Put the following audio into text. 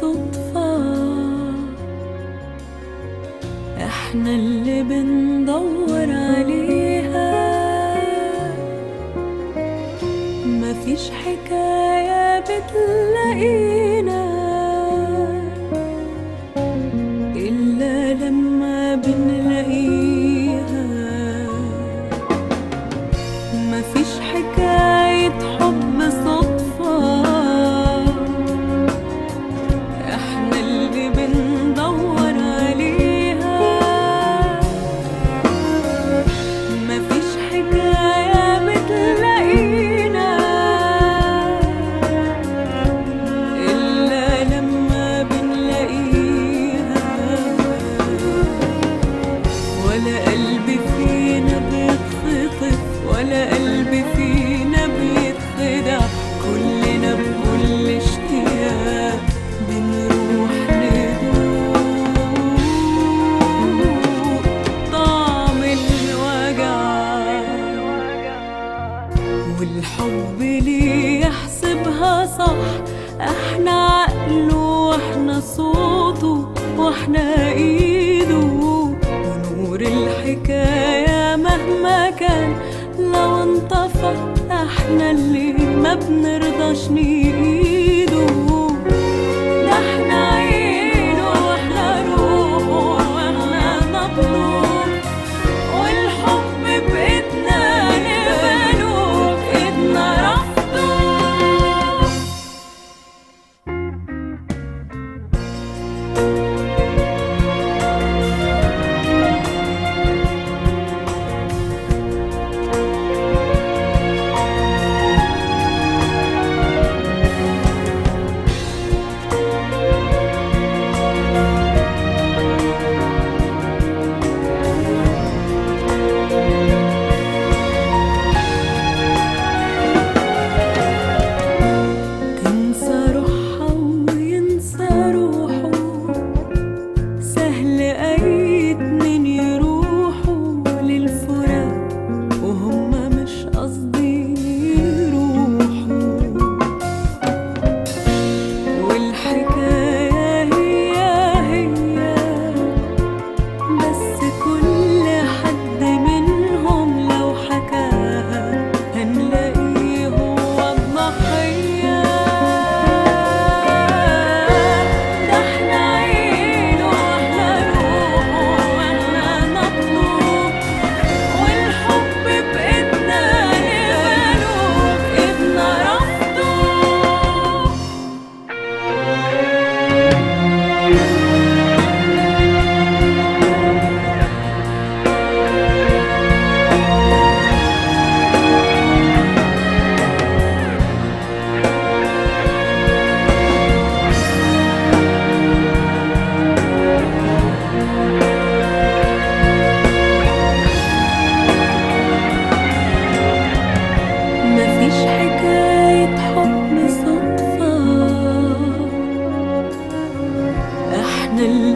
صدفة، احنا اللي بندور عليها. مفيش حكاية بتلاقينا إلا لما بنلاقيها. مفيش حكاية حب صدفة، احنا اللي بندور عليها. مفيش حكاية بتلاقينا إلا لما بنلاقيها. ولا قلب فينا بيتخطف ولا قلب فينا بيتخدع، كلنا بكل اشتياق بنروح ندوق طعم الوجع. والحب ليه يحسبها صح، احنا عقله واحنا صوته واحنا ايده. ونور الحكاية مهما كان لو انطفى، احنا اللي ما بنرضاش نيده. ده احنا عينه واحنا روحه واحنا نبضه، والحب بإيدنا نقبله بإيدنا رفضه. تنسى روحها وينسى روحه، سهل أي اتنين يروحوا للفراق وهم مش قاصدين يروحوا. والحكاية هي بس كل حد منهم لو حكاها هنلاقيه هو الضحية. ده احنا عينه واحنا روحه واحنا نبضه، والحب بإيدنا نقبله بإيدنا رفضه. مفيش حكاية حب صدفة، احنا